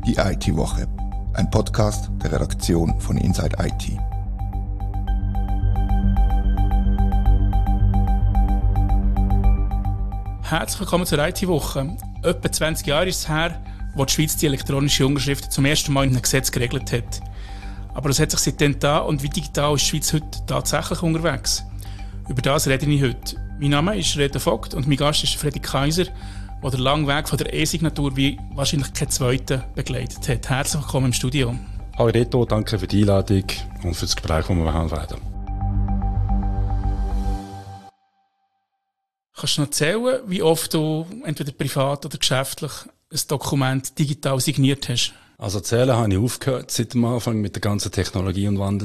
Die IT-Woche, ein Podcast der Redaktion von Inside IT. Herzlich willkommen zur IT-Woche. Etwa 20 Jahre ist es her, wo die Schweiz die elektronische Unterschrift zum ersten Mal in einem Gesetz geregelt hat. Aber das hat sich seitdem da und wie digital ist die Schweiz heute tatsächlich unterwegs? Über das rede ich heute. Mein Name ist Reto Vogt und mein Gast ist Freddy Kaiser, der den langen Weg von der E-Signatur wie wahrscheinlich kein zweiter begleitet hat. Herzlich willkommen im Studio. Hallo Reto, danke für die Einladung und für das Gespräch, das wir haben werden. Kannst du noch erzählen, wie oft du entweder privat oder geschäftlich ein Dokument digital signiert hast? Also zählen habe ich aufgehört seit dem Anfang mit der ganzen Technologie und Wandel,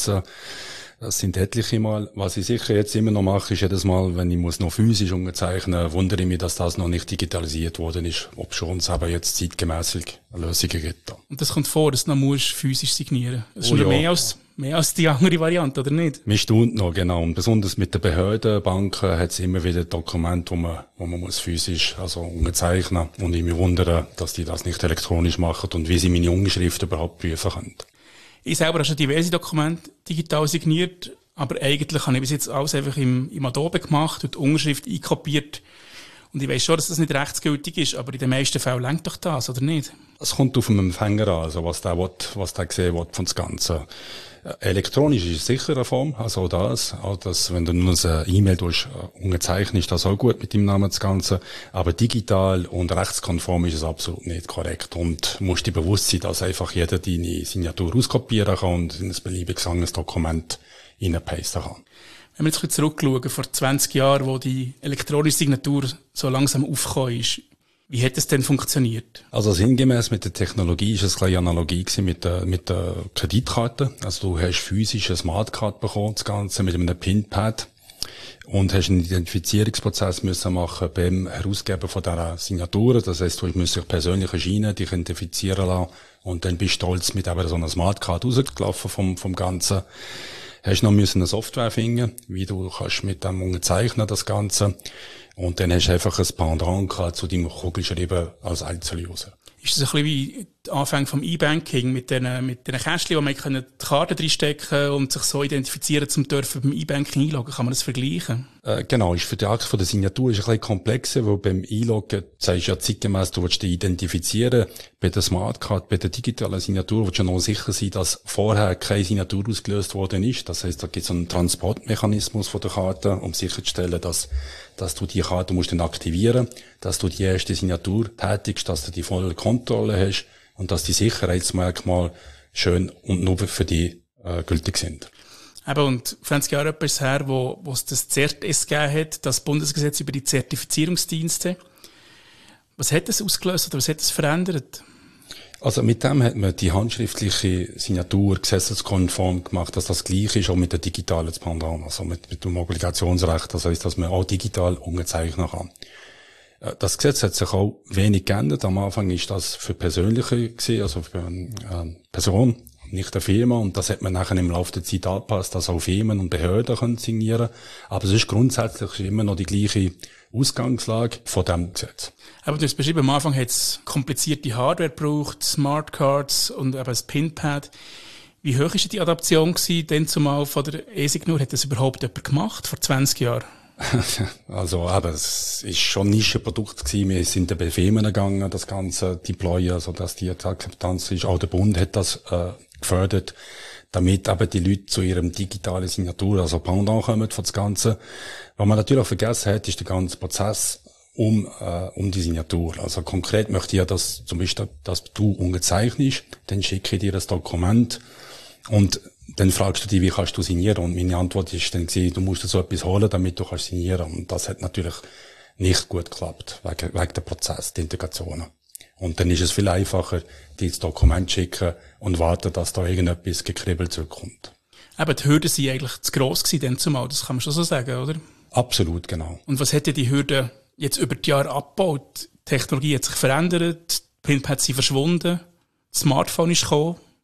das sind etliche Mal. Was ich sicher jetzt immer noch mache, ist jedes Mal, wenn ich muss noch physisch unterzeichnen, wundere ich mich, dass das noch nicht digitalisiert worden ist, ob schon es aber jetzt zeitgemässig Lösungen gibt. Und das kommt vor, dass du noch physisch signieren musst. Das ist schon mehr als die andere Variante, oder nicht? Mir staunt noch, genau. Und besonders mit den Behörden, Banken, hat es immer wieder Dokumente, wo man muss physisch, unterzeichnen. Und ich mich wundere, dass die das nicht elektronisch machen und wie sie meine Unterschrift überhaupt prüfen können. Ich selber habe schon diverse Dokumente digital signiert, aber eigentlich habe ich bis jetzt alles einfach im Adobe gemacht und die Unterschrift einkopiert. Und ich weiss schon, dass das nicht rechtsgültig ist, aber in den meisten Fällen reicht doch das, oder nicht? Es kommt auf den Empfänger an, also was der sehen will von das Ganze. Elektronisch ist sicher eine Form, auch das, wenn du nur eine E-Mail unterzeichnest, ist das auch gut mit dem Namen das Ganze. Aber digital und rechtskonform ist es absolut nicht korrekt. Und du musst dir bewusst sein, dass einfach jeder deine Signatur auskopieren kann und in ein beliebiges anderes Dokument reinpasten kann. Wenn wir jetzt zurückschauen, vor 20 Jahren, wo die elektronische Signatur so langsam aufgekommen ist, wie hat es denn funktioniert? Also sinngemäß mit der Technologie ist es gleich Analogie gewesen mit der Kreditkarte. Also du hast physisch eine Smartcard bekommen, das Ganze mit einem PIN-Pad und hast einen Identifizierungsprozess müssen machen beim Herausgeben von dieser Signatur. Das heisst, du musst dich persönlich erscheinen, dich identifizieren lassen und dann bist du stolz mit eben so einer Smartcard rausgelaufen vom Ganzen. Hast noch eine Software finden, wie du kannst mit dem unterzeichnen, das Ganze. Und dann hast du einfach ein Pendant gehabt zu deinem Kugelschreiben als Einzeluser. Ist das ein bisschen wie die Anfänge vom E-Banking mit den Kästchen, wo man die Karten reinstecken und sich so identifizieren, zum dürfen beim E-Banking einloggen? Kann man das vergleichen? Genau, ist für die Art von der Signatur ist ein bisschen komplexer, weil beim Einloggen sagst du ja zeitgemäss, du willst dich identifizieren. Bei der Smartcard, bei der digitalen Signatur willst du noch sicher sein, dass vorher keine Signatur ausgelöst worden ist. Das heisst, da gibt es einen Transportmechanismus von der Karte, um sicherzustellen, dass du die Karte musst dann aktivieren, dass du die erste Signatur tätigst, dass du die volle Kontrolle hast und dass die Sicherheitsmerkmale schön und nur für dich gültig sind. Eben, und 20 Jahre ist es her, wo es das CERT-S gegeben hat, das Bundesgesetz über die Zertifizierungsdienste. Was hat das ausgelöst oder was hat das verändert? Also mit dem hat man die handschriftliche Signatur gesetzeskonform gemacht, dass das gleich ist auch mit der digitalen Pendant, also mit dem Obligationsrecht, das heisst, dass man auch digital unterzeichnen kann. Das Gesetz hat sich auch wenig geändert. Am Anfang ist das für Persönliche gewesen, also für eine Person, nicht eine Firma, und das hat man nachher im Laufe der Zeit angepasst, dass auch Firmen und Behörden können signieren. Aber es ist grundsätzlich immer noch die gleiche Ausgangslage von diesem Gesetz. Aber du hast beschrieben, am Anfang hat es komplizierte Hardware gebraucht, Smartcards und eben das PIN-Pad. Wie hoch war die Adaption gewesen, denn zumal von der E-Signatur? Hat das überhaupt jemand gemacht, vor 20 Jahren? Also eben, es ist schon ein Nischenprodukt gewesen. Wir sind bei Firmen gegangen, das Ganze deployen, also dass die Akzeptanz ist. Auch der Bund hat das gefördert, damit eben die Leute zu ihrem digitalen Signatur, also Pendant kommen von das Ganze. Was man natürlich auch vergessen hat, ist der ganze Prozess um die Signatur. Also konkret möchte ich ja, dass zum Beispiel, dass du unterzeichnest, dann schicke ich dir das Dokument und dann fragst du dich, wie kannst du signieren? Und meine Antwort ist dann gewesen, du musst dir so etwas holen, damit du kannst signieren. Und das hat natürlich nicht gut geklappt, wegen der Prozess, der Integration. Und dann ist es viel einfacher, dir das Dokument schicken und warten, dass da irgendetwas gekribbelt zurückkommt. Aber die Hürden sind eigentlich zu gross gewesen, dann zumal. Das kann man schon so sagen, oder? Absolut, genau. Und was hat die Hürden jetzt über die Jahre abgebaut? Die Technologie hat sich verändert, die PIN-Pads sind verschwunden, das Smartphone ist gekommen.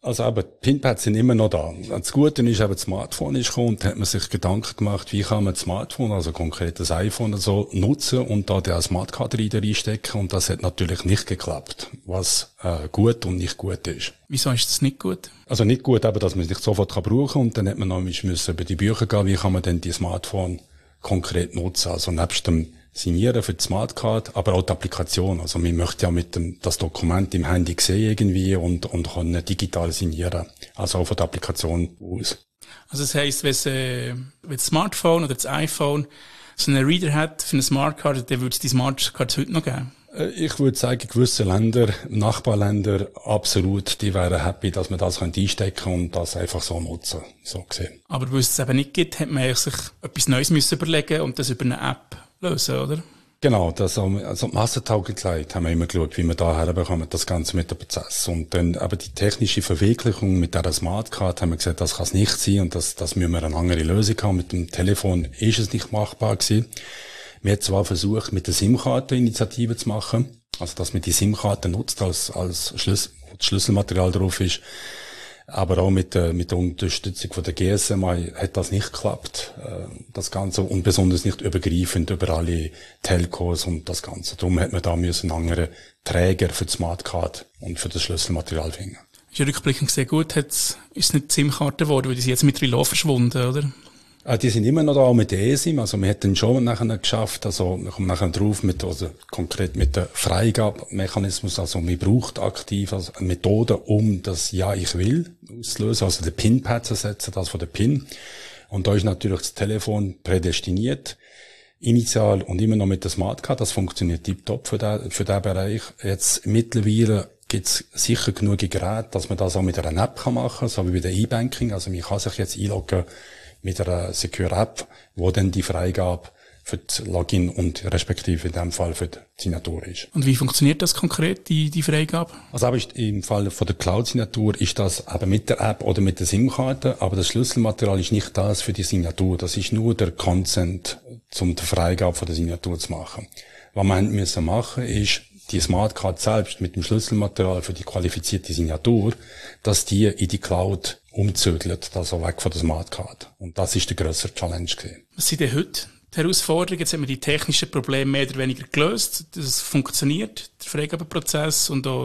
Also aber die Pinpads sind immer noch da. Das Gute ist, das Smartphone ist gekommen und hat man sich Gedanken gemacht, wie kann man das Smartphone, also konkret das iPhone so nutzen und da den Smartcard Reader reinstecken, und das hat natürlich nicht geklappt, was gut und nicht gut ist. Wieso ist das nicht gut? Also nicht gut, aber dass man es nicht sofort brauchen kann, und dann hat man noch müssen über die Bücher gehen, wie kann man denn die Smartphone konkret nutzen, also nebst dem Signieren für die Smartcard, aber auch die Applikation. Also man möchte ja mit das Dokument im Handy sehen irgendwie und kann digital signieren. Also auch von der Applikation aus. Also das heisst, wenn das Smartphone oder das iPhone so einen Reader hat für eine Smartcard, dann würde es die Smartcards heute noch geben? Ich würde sagen, gewisse Länder, Nachbarländer, absolut, die wären happy, dass man das einstecken kann und das einfach so nutzen, so gesehen. Aber weil es eben nicht gibt, hat man sich etwas Neues müssen überlegen und das über eine App lösen, oder? Genau, also die Massentauglichkeit haben wir immer geschaut, wie wir da herbekommen, das Ganze mit dem Prozess. Und dann aber die technische Verwirklichung mit dieser Smartcard haben wir gesagt, das kann es nicht sein und das müssen wir eine andere Lösung haben. Mit dem Telefon ist es nicht machbar gewesen. Wir haben zwar versucht, mit der SIM-Karte Initiative zu machen, also dass man die SIM-Karte nutzt als Schlüsselmaterial drauf ist, aber auch mit der Unterstützung von der GSM hat das nicht geklappt, das Ganze, und besonders nicht übergreifend über alle Telcos und das Ganze. Darum hat man da einen anderen Träger für die Smartcard und für das Schlüsselmaterial finden. Ist ja rückblickend sehr gut, ist es nicht die SIM-Karte geworden, weil die sind jetzt mittlerweile verschwunden, oder? Die sind immer noch da mit der eSIM, also wir hätten schon nachher geschafft, also wir kommen nachher drauf konkret mit der Freigabemechanismus, also man braucht aktiv also eine Methode, um das Ja, ich will auszulösen, also den PIN-Pad zu setzen, das von der PIN. Und da ist natürlich das Telefon prädestiniert, initial und immer noch mit der Smartcard, das funktioniert tiptop für den Bereich. Jetzt mittlerweile gibt's sicher genug Geräte, dass man das auch mit einer App machen kann, so wie bei der E-Banking, also man kann sich jetzt einloggen mit einer Secure App, wo dann die Freigabe für das Login und respektive in dem Fall für die Signatur ist. Und wie funktioniert das konkret, die Freigabe? Also aber im Fall von der Cloud-Signatur ist das eben mit der App oder mit der SIM-Karte, aber das Schlüsselmaterial ist nicht das für die Signatur. Das ist nur der Consent, um die Freigabe von der Signatur zu machen. Was wir müssen machen, ist, die Smartcard selbst mit dem Schlüsselmaterial für die qualifizierte Signatur, dass die in die Cloud umzügelt, also weg von der Smartcard. Und das ist der grössere Challenge gewesen. Was sind denn heute die Herausforderungen? Jetzt haben wir die technischen Probleme mehr oder weniger gelöst. Das funktioniert, der Freigabeprozess und auch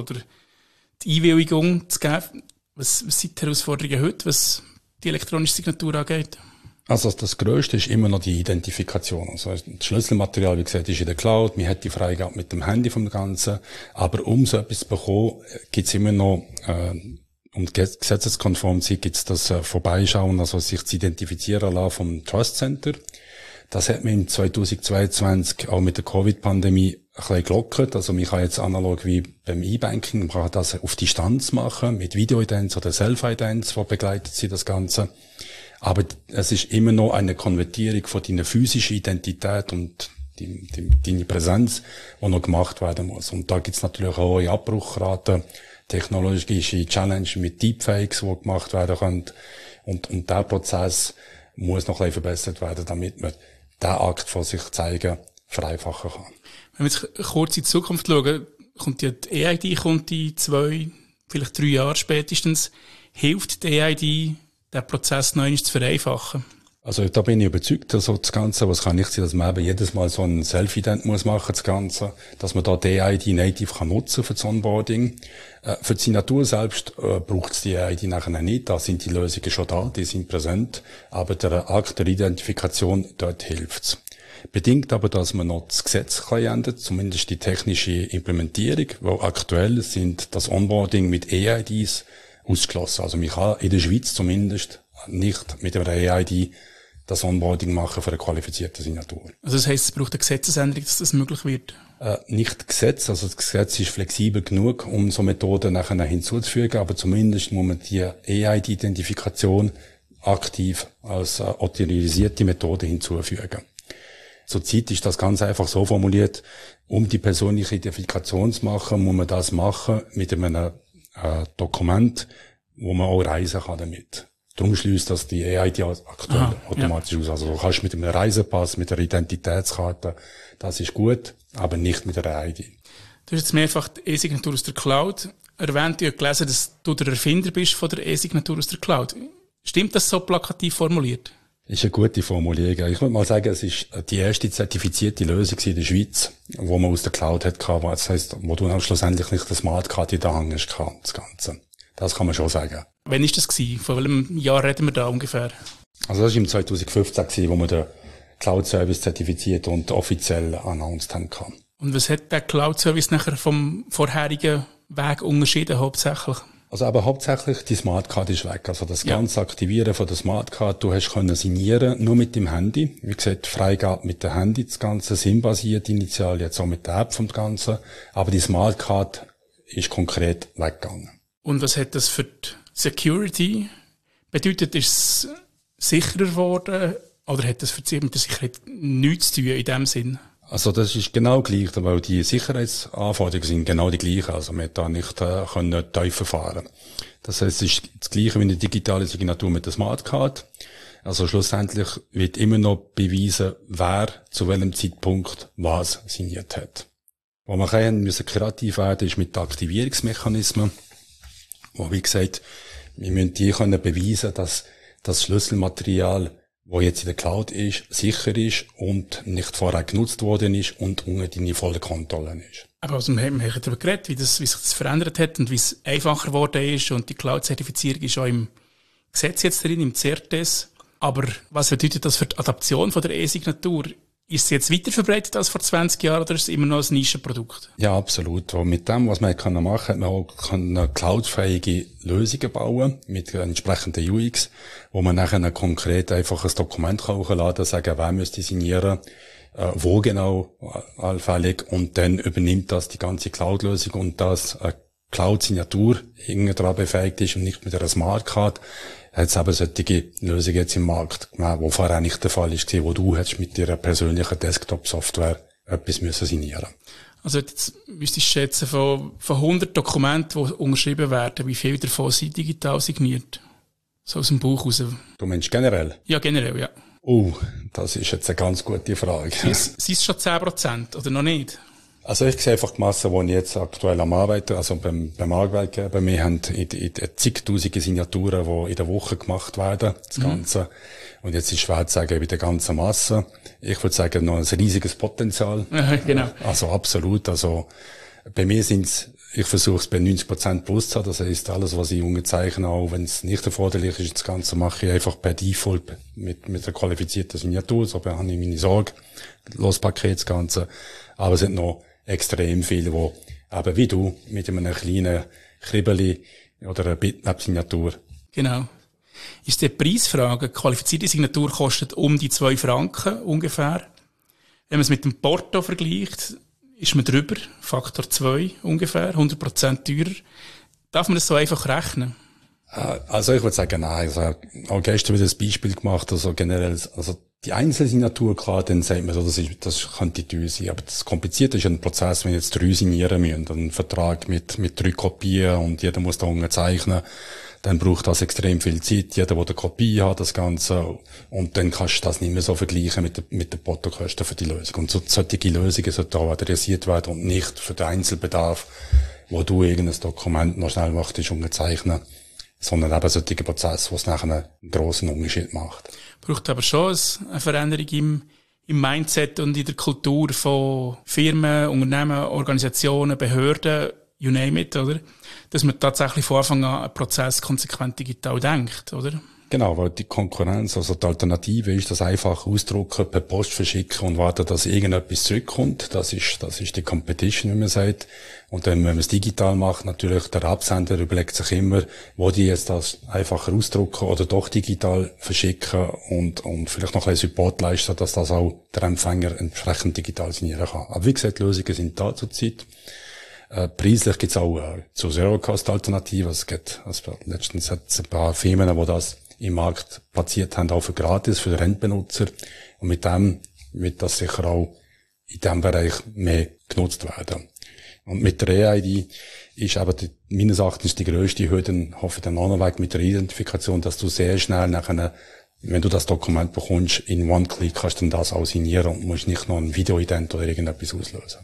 die Einwilligung zu geben. Was sind die Herausforderungen heute, was die elektronische Signatur angeht? Also das Grösste ist immer noch die Identifikation. Also das Schlüsselmaterial, wie gesagt, ist in der Cloud. Man hat die Freigabe mit dem Handy vom Ganzen. Aber um so etwas zu bekommen, gibt's immer noch, um gesetzeskonform zu sein, gibt's das Vorbeischauen, also sich zu identifizieren lassen vom Trust Center. Das hat man im 2022 auch mit der Covid-Pandemie ein bisschen gelockert. Also man kann jetzt analog wie beim E-Banking, man kann das auf Distanz machen, mit Videoidenz oder Self-Idenz, wo begleitet sie das Ganze. Aber es ist immer noch eine Konvertierung von deiner physischen Identität und deine Präsenz, die noch gemacht werden muss. Und da gibt's natürlich auch hohe Abbruchraten, technologische Challenge mit Deepfakes, die gemacht werden können. Und der Prozess muss noch ein bisschen verbessert werden, damit man den Akt von sich zeigen vereinfachen kann. Wenn wir jetzt kurz in die Zukunft schauen, kommt die EID in 2, vielleicht 3 Jahre spätestens. Hilft die EID, den Prozess noch einmal zu vereinfachen? Also da bin ich überzeugt, also das Ganze, was kann nicht sein, dass man eben jedes Mal so ein Self-Ident muss machen, das Ganze, dass man da die EID native kann nutzen für das Onboarding. Für die Signatur selbst braucht es die EID nachher nicht, da sind die Lösungen schon da, die sind präsent, aber der Akt der Identifikation, dort hilft's. Bedingt aber, dass man noch das Gesetz ändert, zumindest die technische Implementierung, weil aktuell sind das Onboarding mit EIDs ausgeschlossen. Also man kann in der Schweiz zumindest nicht mit einer EID das Onboarding machen für eine qualifizierte Signatur. Also das heisst, es braucht eine Gesetzesänderung, dass das möglich wird? Nicht Gesetz, also das Gesetz ist flexibel genug, um so Methoden nachher hinzuzufügen, aber zumindest muss man die EID-Identifikation aktiv als autorisierte Methode hinzufügen. Zurzeit ist das ganz einfach so formuliert, um die persönliche Identifikation zu machen, muss man das machen mit einem Dokument, wo man auch reisen kann damit. Darum schließt das die EID aktuell automatisch aus. Also du kannst mit einem Reisepass, mit einer Identitätskarte, das ist gut, aber nicht mit einer EID. Du hast jetzt mehrfach die E-Signatur aus der Cloud erwähnt, ich habe gelesen, dass du der Erfinder bist von der E-Signatur aus der Cloud. Stimmt das so plakativ formuliert? Ist eine gute Formulierung. Ich würde mal sagen, es ist die erste zertifizierte Lösung in der Schweiz, wo man aus der Cloud hat gehabt. Das heisst, wo du dann schlussendlich nicht das Smartcard in der Hand hast, das Ganze. Das kann man schon sagen. Wann war das gewesen? Von welchem Jahr reden wir da ungefähr? Also das war im 2015 gewesen, wo wir den Cloud-Service zertifiziert und offiziell announced haben. Und was hat der Cloud-Service nachher vom vorherigen Weg unterschieden hauptsächlich? Also aber hauptsächlich die Smartcard ist weg. Also das ganze Aktivieren von der Smartcard, du hast können signieren, nur mit dem Handy. Wie gesagt, Freigabe mit dem Handy, das Ganze, SIM-basiert initial, jetzt auch mit der App vom Ganzen. Aber die Smartcard ist konkret weggegangen. Und was hat das für die Security bedeutet? Ist es sicherer geworden oder hat das für die Sicherheit nichts zu tun in dem Sinn? Also das ist genau gleich, weil die Sicherheitsanforderungen sind genau die gleichen. Also man hat da nicht können tiefer fahren. Das heißt, es ist das Gleiche wie eine digitale Signatur mit der Smartcard. Also schlussendlich wird immer noch beweisen, wer zu welchem Zeitpunkt was signiert hat. Wo wir müssen kreativ werden, ist mit den Aktivierungsmechanismen. Wo, wie gesagt, wir müssen die können beweisen, dass das Schlüsselmaterial, wo jetzt in der Cloud ist, sicher ist und nicht vorher genutzt worden ist und unter deine volle Kontrolle ist. Aber also wir haben darüber geredet, wie sich das verändert hat und wie es einfacher geworden ist und die Cloud-Zertifizierung ist auch im Gesetz jetzt drin, im CERTES. Aber was bedeutet das für die Adaption von der E-Signatur? Ist es jetzt weiter verbreitet als vor 20 Jahren oder ist es immer noch ein Nischenprodukt? Ja, absolut. Und mit dem, was man machen kann, hat man auch cloudfähige Lösungen bauen mit entsprechenden UX, wo man nachher konkret einfach ein Dokument hochladen kann, sagen, wer müsste signieren, wo genau allfällig, und dann übernimmt das die ganze Cloud-Lösung und das eine Cloud-Signatur irgendwann befähigt ist und nicht mit einer Smartcard. Hat es eben solche Lösungen jetzt im Markt gegeben, wo vorher nicht der Fall ist, wo du hättest mit deiner persönlichen Desktop-Software etwas müssen signieren. Also jetzt müsstest du schätzen, von 100 Dokumenten, die unterschrieben werden, wie viele davon sind digital signiert? So aus dem Buch raus. Du meinst generell? Ja, generell, ja. Das ist jetzt eine ganz gute Frage. Sind es schon 10% oder noch nicht? Also ich sehe einfach die Masse, die ich jetzt aktuell am Arbeiten, also beim Arbeitgeber, wir haben in zigtausende Signaturen, die in der Woche gemacht werden, das Ganze. Und jetzt ist schwer zu sagen, bei der ganzen Masse. Ich würde sagen, noch ein riesiges Potenzial. Genau. Also absolut. Also bei mir ich versuche es bei 90% plus zu haben. Das heisst, alles, was ich unterzeichne, auch wenn es nicht erforderlich ist, das Ganze mache ich einfach per Default mit einer qualifizierten Signatur. So habe ich meine Sorge, das Paket, das Ganze. Aber es sind noch extrem viele, die eben wie du mit einem kleinen Kribbeli oder einer Bitmap-Signatur. Genau. Ist die Preisfrage, qualifizierte Signatur kostet um die 2 Franken ungefähr. Wenn man es mit dem Porto vergleicht, ist man drüber, Faktor 2 ungefähr, 100% teurer. Darf man das so einfach rechnen? Also ich würde sagen, nein. Also auch gestern wieder ein Beispiel gemacht, also generell, also die Einzelsignatur, klar, dann sagt man so, das könnte teuer sein. Aber das Komplizierte ist ein Prozess, wenn jetzt 3 signieren müssen, einen Vertrag mit 3 Kopien und jeder muss da unterzeichnen, dann braucht das extrem viel Zeit. Jeder, der eine Kopie hat, das Ganze. Und dann kannst du das nicht mehr so vergleichen mit den Portokosten für die Lösung. Und solche Lösungen sollten auch adressiert werden und nicht für den Einzelbedarf, wo du irgendein Dokument noch schnell möchtest unterzeichnen, sondern eben solche Prozesse, wo es nachher einen grossen Unterschied macht. Braucht aber schon eine Veränderung im Mindset und in der Kultur von Firmen, Unternehmen, Organisationen, Behörden, you name it, oder? Dass man tatsächlich von Anfang an einen Prozess konsequent digital denkt, oder? Genau, weil die Konkurrenz, also die Alternative ist, das einfach ausdrucken, per Post verschicken und warten, dass irgendetwas zurückkommt. Das ist die Competition, wie man sagt. Und dann, wenn man es digital macht, natürlich der Absender überlegt sich immer, wo die jetzt das einfacher ausdrucken oder doch digital verschicken und vielleicht noch ein bisschen Support leisten, dass das auch der Empfänger entsprechend digital signieren kann. Aber wie gesagt, Lösungen sind da zurzeit. Preislich gibt's auch zu Zero-Cost-Alternativen. Es gibt, letztens hat es ein paar Firmen, die das im Markt platziert haben, auch für gratis, für den Endbenutzer. Und mit dem wird das sicher auch in diesem Bereich mehr genutzt werden. Und mit der EID ist aber meines Erachtens die grösste Hürde, hoffe ich dann auch noch weg mit der Identifikation, dass du sehr schnell nachher, wenn du das Dokument bekommst, in One-Click kannst du dann das auch signieren und musst nicht noch ein Videoident oder irgendetwas auslösen.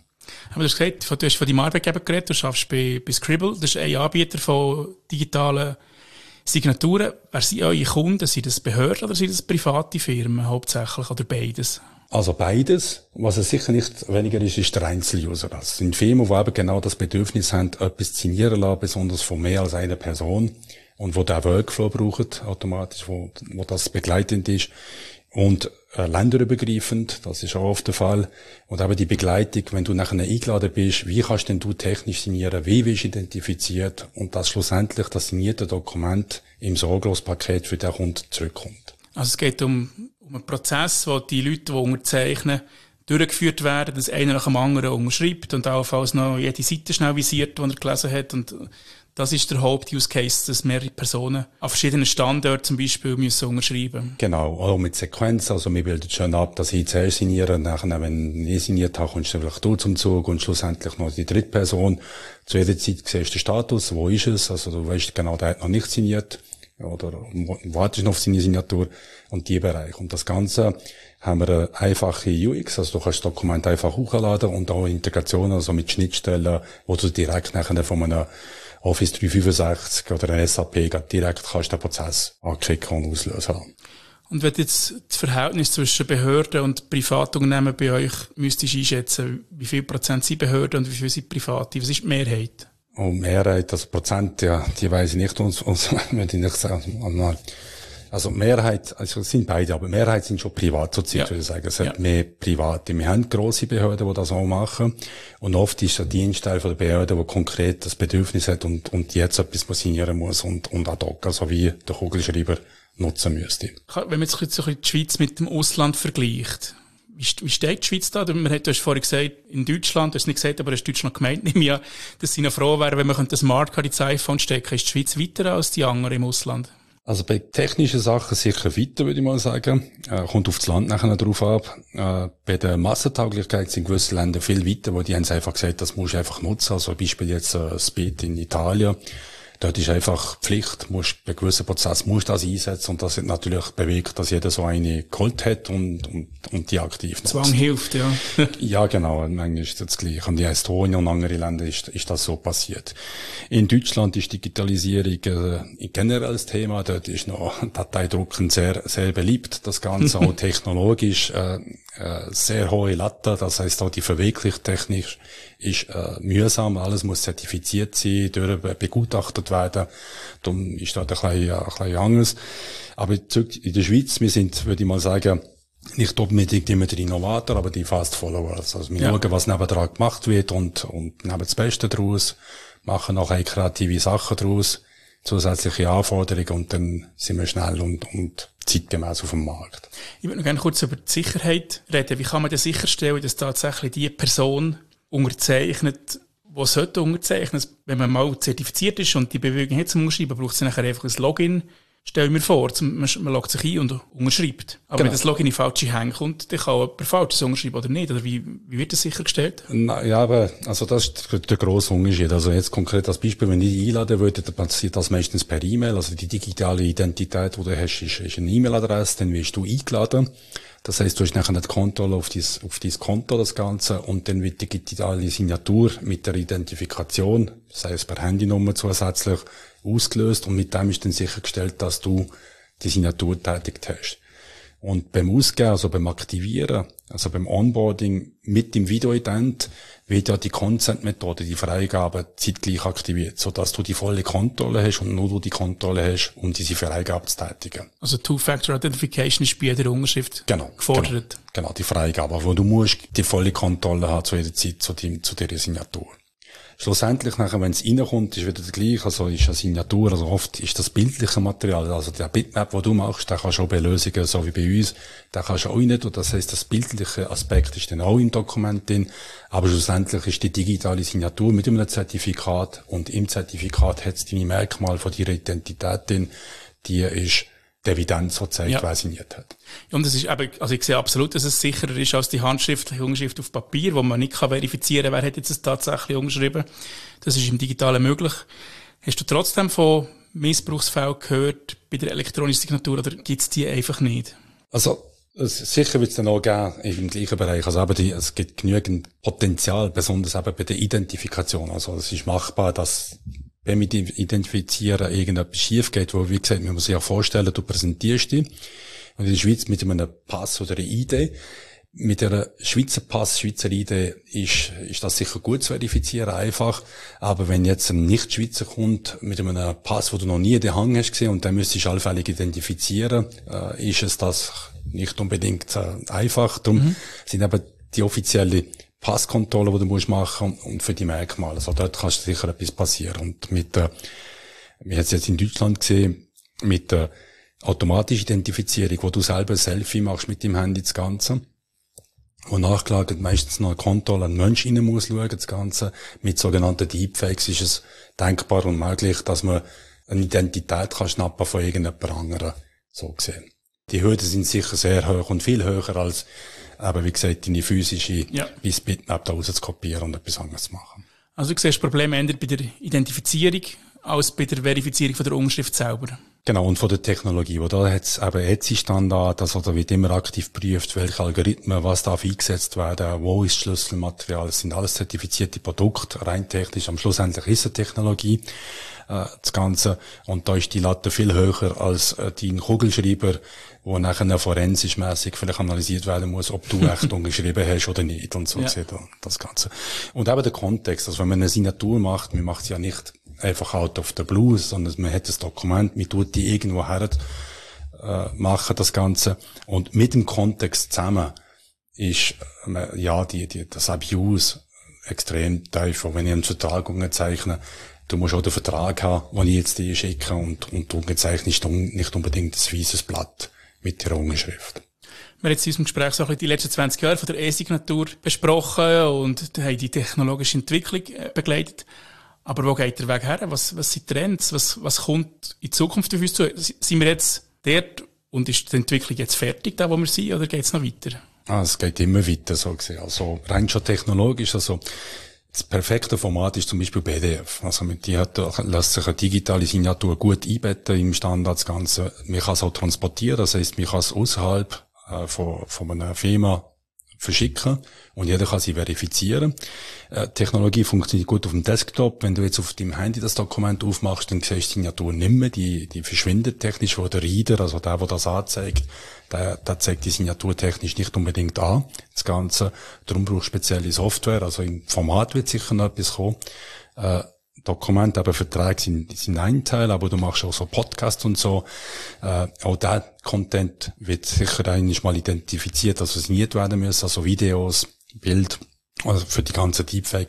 Aber du hast gesagt, du hast von deinem Arbeitgeber geredet, du arbeitest bei Scribble, das ist ein Anbieter von digitalen Signaturen. Wer sind eure Kunden? Sind das Behörden oder sind das private Firmen hauptsächlich oder beides? Also beides. Was es sicher nicht weniger ist, ist der Einzeluser. Das sind Firmen, die eben genau das Bedürfnis haben, etwas zu signieren lassen, besonders von mehr als einer Person. Und wo der Workflow braucht, automatisch, wo das begleitend ist. Und länderübergreifend, das ist auch oft der Fall. Und eben die Begleitung, wenn du nachher eingeladen bist, wie kannst denn du technisch signieren, wie wirst du identifiziert und dass schlussendlich das signierte Dokument im Sorglospaket für den Kunden zurückkommt. Also es geht um einen Prozess, wo die Leute, die unterzeichnen, durchgeführt werden, dass einer nach dem anderen unterschreibt und allenfalls noch jede Seite schnell visiert, die er gelesen hat. Und das ist der Haupt-Use-Case, dass mehrere Personen an verschiedenen Standorten zum Beispiel müssen unterschreiben. Genau, auch mit Sequenz. Also wir bilden schon ab, dass ich zuerst signiere, nachher, wenn ich signiert habe, kommst du vielleicht du zum Zug und schlussendlich noch die dritte Person. Zu jeder Zeit siehst du den Status, wo ist es, also du weißt genau, der hat noch nicht signiert oder wartest noch auf seine Signatur und die Bereich. Und das Ganze haben wir eine einfache UX, also du kannst das Dokument einfach hochladen und auch Integrationen, also mit Schnittstellen, wo du direkt nachher von einem Office 365 oder ein SAP direkt kannst du den Prozess anklicken und auslösen. Und wenn du jetzt das Verhältnis zwischen Behörden und Privatunternehmen bei euch müsstest einschätzen, wie viel Prozent sind Behörden und wie viel sind Private? Was ist die Mehrheit? Und Mehrheit, also Prozent, ja, die weiss ich nicht, würde ich nicht sagen. Also Mehrheit, also es sind beide, aber Mehrheit sind schon privat zurzeit, würde ich sagen. Es sind mehr Private. Wir haben grosse Behörden, die das auch machen. Und oft ist der Dienstteil von der Behörde, der konkret das Bedürfnis hat und jetzt etwas signieren muss und ad hoc, also wie der Kugelschreiber nutzen müsste. Wenn man jetzt so die Schweiz mit dem Ausland vergleicht, wie steht die Schweiz da? Du hast vorhin gesagt, in Deutschland, du hast es nicht gesagt, aber hast Deutschland gemeint, nehme ich an, dass sie noch froh wären, wenn man eine Smartcard ins iPhone stecken könnte. Ist die Schweiz weiter als die anderen im Ausland? Also bei technischen Sachen sicher weiter, würde ich mal sagen. Kommt auf das Land nachher drauf ab. Bei der Massentauglichkeit sind gewisse Länder viel weiter, wo die haben einfach gesagt, das musst du einfach nutzen. Also Beispiel jetzt Speed in Italien. Dort ist einfach Pflicht, bei gewissen Prozessen musst du das einsetzen und das hat natürlich bewegt, dass jeder so eine geholt hat und die aktiv nutzt. Zwang hilft, ja. Ja, genau, manchmal ist das gleich. Und in Estonia und anderen Ländern ist das so passiert. In Deutschland ist Digitalisierung ein generelles Thema. Dort ist noch Dateidrucken sehr, sehr beliebt. Das Ganze auch technologisch sehr hohe Latte. Das heisst auch die Verwirklichungstechnik ist mühsam. Alles muss zertifiziert sein, begutachtet werden. Darum ist das ein bisschen anders. Aber in der Schweiz, wir sind, würde ich mal sagen, nicht unbedingt immer der Innovator, aber die Fast Followers. Also wir schauen, was nebendran gemacht wird und nehmen das Beste daraus, machen auch kreative Sachen daraus, zusätzliche Anforderungen und dann sind wir schnell und zeitgemäß auf dem Markt. Ich würde noch gerne kurz über die Sicherheit reden. Wie kann man denn sicherstellen, dass tatsächlich die Person unterzeichnet, die sollte unterzeichnen? Wenn man mal zertifiziert ist und die Bewegung hat zum Unterschreiben, braucht es nachher einfach ein Login. Stell mir vor, man loggt sich ein und unterschreibt. Aber genau. Wenn das Login in falsche Hände kommt, dann kann jemand Falsches unterschreiben oder nicht. Oder wie wird das sichergestellt? Ja, aber, also das ist der grosse Unterschied. Also jetzt konkret als Beispiel, wenn ich einladen würde, dann passiert das meistens per E-Mail. Also die digitale Identität, die du hast, ist eine E-Mail-Adresse, dann wirst du eingeladen. Das heisst, du hast nachher die Kontrolle auf dein Konto, das Ganze, und dann wird die digitale Signatur mit der Identifikation, sei es per Handynummer zusätzlich, ausgelöst und mit dem ist dann sichergestellt, dass du die Signatur tätigt hast. Und beim Ausgeben, also beim Aktivieren, also beim Onboarding mit dem Videoident wird ja die Consent-Methode, die Freigabe, zeitgleich aktiviert, sodass du die volle Kontrolle hast und nur du die Kontrolle hast, um diese Freigabe zu tätigen. Also Two-Factor-Authentification ist bei jeder Unterschrift gefordert. Genau, die Freigabe, wo du musst die volle Kontrolle haben zu jeder Zeit zu dieser Signatur. Schlussendlich, nachher, wenn es reinkommt, ist wieder das Gleiche, also ist eine Signatur, also oft ist das bildliche Material, also der Bitmap, den du machst, der kannst du auch bei Lösungen, so wie bei uns, der kannst du auch nicht, und das heisst, das bildliche Aspekt ist dann auch im Dokument drin, aber schlussendlich ist die digitale Signatur mit einem Zertifikat, und im Zertifikat hat es deine Merkmale von deiner Identität drin, die ist die Evidenz, die zeigt, wer signiert hat. Ja, und es ist eben, also ich sehe absolut, dass es sicherer ist als die handschriftliche Unterschrift auf Papier, wo man nicht verifizieren kann, wer hat jetzt es tatsächlich unterschrieben. Das ist im Digitalen möglich. Hast du trotzdem von Missbrauchsfällen gehört bei der elektronischen Signatur oder gibt es die einfach nicht? Also, Sicher wird es dann auch geben im gleichen Bereich. Also aber es gibt genügend Potenzial, besonders eben bei der Identifikation. Also es ist machbar, dass wenn wir identifizieren, irgendetwas schief geht, wo, wie gesagt, man muss sich ja vorstellen, du präsentierst dich. Und in der Schweiz mit einem Pass oder einer ID. Mit einer Schweizer Pass, Schweizer ID ist das sicher gut zu verifizieren, einfach. Aber wenn jetzt ein Nicht-Schweizer kommt mit einem Pass, wo du noch nie in den Hang hast gesehen und dann müsstest du allfällig identifizieren, ist es das nicht unbedingt einfach. Darum sind eben die offiziellen Passkontrollen, die du musst machen und für die Merkmale. Also dort kann sicher etwas passieren. Und wir haben es jetzt in Deutschland gesehen, mit der automatischen Identifizierung, wo du selber ein Selfie machst mit dem Handy, das Ganze. Und nachgelagert meistens noch eine Kontrolle an den Mensch rein muss schauen, das Ganze. Mit sogenannten Deepfakes ist es denkbar und möglich, dass man eine Identität kann schnappen von irgendjemand anderem, so gesehen. Die Hürden sind sicher sehr hoch und viel höher als, eben, wie gesagt, deine physische Bitmap da raus zu kopieren und etwas anderes zu machen. Also du siehst Probleme eher bei der Identifizierung als bei der Verifizierung von der Unterschrift selber. Genau, und von der Technologie, wo da hat's eben ETSI-Standard, also da wird immer aktiv geprüft, welche Algorithmen, was darf eingesetzt werden, wo ist Schlüsselmaterial, es sind alles zertifizierte Produkte, rein technisch, am Schluss endlich ist eine Technologie, das Ganze, und da ist die Latte viel höher als dein Kugelschreiber, wo nachher forensisch-mässig vielleicht analysiert werden muss, ob du echt umgeschrieben hast oder nicht, und so sieht das Ganze. Und eben der Kontext, also wenn man eine Signatur macht, man macht es ja nicht einfach out of the blue, sondern man hat das Dokument, man tut die irgendwo her, machen das Ganze, und mit dem Kontext zusammen ist, das Abuse extrem tief. Und wenn ich einen Vertrag unterzeichne, du musst auch den Vertrag haben, den ich jetzt dir schicke, und du unterzeichnest nicht unbedingt das weißes Blatt mit der Unterschrift. Wir haben jetzt in unserem Gespräch so ein bisschen die letzten 20 Jahre von der E-Signatur besprochen und haben die technologische Entwicklung begleitet. Aber wo geht der Weg her? Was sind Trends? Was kommt in Zukunft auf uns zu? Sind wir jetzt dort und ist die Entwicklung jetzt fertig, da wo wir sind, oder geht es noch weiter? Es geht immer weiter, so gesehen. Also rein schon technologisch, also das perfekte Format ist zum Beispiel PDF. Also mit die lässt sich eine digitale Signatur gut einbetten im Standard, das Ganze. Man kann es auch transportieren, das heisst, man kann es außerhalb von einer Firma verschicken und jeder kann sie verifizieren. Technologie funktioniert gut auf dem Desktop. Wenn du jetzt auf deinem Handy das Dokument aufmachst, dann siehst du die Signatur nicht mehr. Die verschwindet technisch, wo der Reader, also der das anzeigt, der zeigt die Signatur technisch nicht unbedingt an. Das Ganze. Darum brauchst du spezielle Software. Also im Format wird sicher noch etwas kommen. Dokumente, aber Verträge sind ein Teil, aber du machst auch so Podcasts und so. Auch der Content wird sicher eigentlich mal identifiziert, also signiert werden müssen, also Videos, Bild, also für die ganze Deepfake,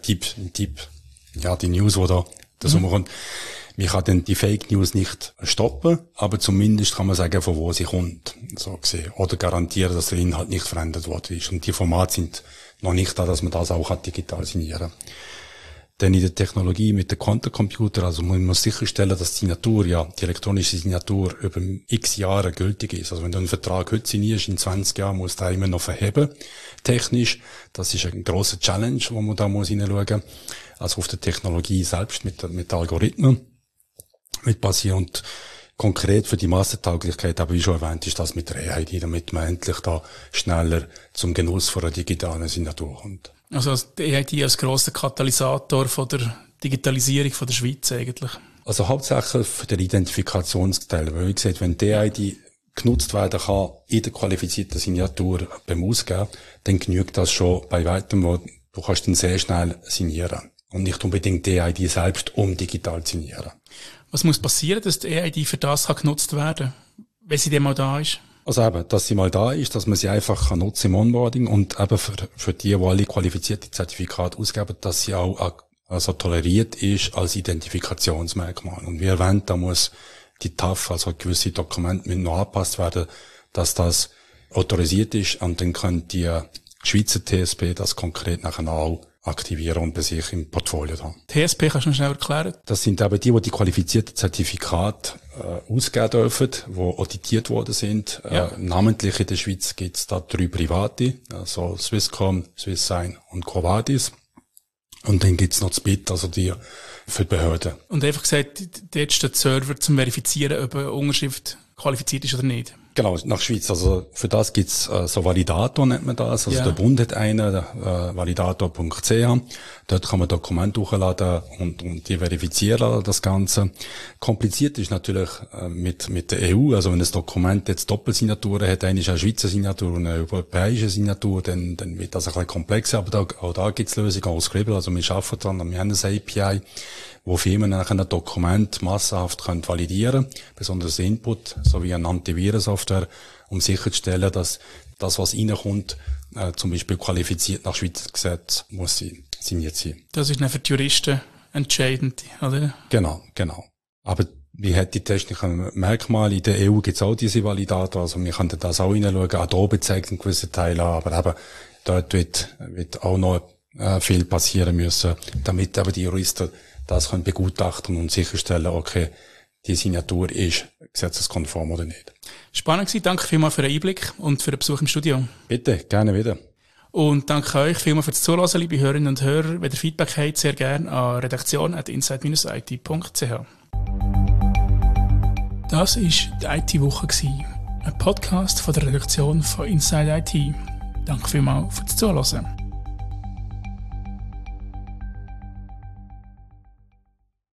die News, die da rumkommt. Man kann dann die Fake News nicht stoppen, aber zumindest kann man sagen, von wo sie kommt, so gesehen. Oder garantieren, dass der Inhalt nicht verändert worden ist. Und die Formate sind noch nicht da, dass man das auch digital signieren kann. Denn in der Technologie mit dem Quantencomputer, also man muss sicherstellen, dass die Signatur, die elektronische Signatur über x Jahre gültig ist. Also wenn du einen Vertrag heute signierst, in 20 Jahren musst du immer noch verheben, technisch. Das ist ein grosser Challenge, wo man da muss hinschauen. Also auf der Technologie selbst mit Algorithmen mit passieren. Und konkret für die Massentauglichkeit, aber wie schon erwähnt, ist das mit der EID, damit man endlich da schneller zum Genuss von einer digitalen Signatur kommt. Also die EID als grosser Katalysator von der Digitalisierung von der Schweiz eigentlich? Also hauptsächlich für den Identifikationsteil. Weil, wie gesagt, wenn die EID genutzt werden kann in der qualifizierten Signatur beim Ausgeben, dann genügt das schon bei weitem, wo du kannst dann sehr schnell signieren. Und nicht unbedingt die EID selbst, um digital zu signieren. Was muss passieren, dass die EID für das genutzt werden kann, wenn sie dann mal da ist? Also eben, dass sie mal da ist, dass man sie einfach nutzen im Onboarding und eben für die alle qualifizierte Zertifikate ausgeben, dass sie auch also toleriert ist als Identifikationsmerkmal. Und wie erwähnt, da muss die TAF, also gewisse Dokumente müssen noch angepasst werden, dass das autorisiert ist, und dann können die Schweizer TSP das konkret nachher auch aktivieren und bei sich im Portfolio haben. TSP kannst du noch schnell erklären? Das sind eben die qualifizierten Zertifikate ausgeben dürfen, die auditiert worden sind. Namentlich in der Schweiz gibt es da 3 private, also Swisscom, Swisssign und Covadis. Und dann gibt es noch das BIT, also die für die Behörden. Und einfach gesagt, dort steht der Server zum Verifizieren, ob eine Unterschrift qualifiziert ist oder nicht? Genau, nach Schweiz. Also für das gibt's so Validator, nennt man das. Also der Bund hat einen, validator.ch. Dort kann man Dokumente hochladen und die verifizieren, das Ganze. Kompliziert ist natürlich mit der EU. Also wenn das Dokument jetzt Doppelsignaturen hat, eine ist eine Schweizer Signatur und eine europäische Signatur, dann wird das ein bisschen komplexer. Aber auch da gibt's Lösungen aus Scribble. Also wir arbeiten dran, wir haben ein API, wo Firmen ein Dokument massenhaft validieren können, besonders Input, sowie eine Antivirensoftware, um sicherzustellen, dass das, was reinkommt, zum Beispiel qualifiziert nach Schweizer Gesetz, muss signiert sein. Das ist dann für die Juristen entscheidend, oder? Genau. Aber wie hat die technischen Merkmale? In der EU gibt es auch diese Validator, also wir können das auch hineinschauen. Adobe zeigt einen gewissen Teil an, aber eben, dort wird auch noch viel passieren müssen, damit aber die Juristen das können begutachten und sicherstellen, okay, die Signatur ist gesetzeskonform oder nicht. Spannend gewesen. Danke vielmals für den Einblick und für den Besuch im Studio. Bitte, gerne wieder. Und danke euch vielmals fürs Zuhören, liebe Hörerinnen und Hörer. Wenn ihr Feedback habt, sehr gerne an redaktion@inside-it.ch. Das war die IT-Woche, ein Podcast von der Redaktion von Inside IT. Danke vielmals fürs Zuhören.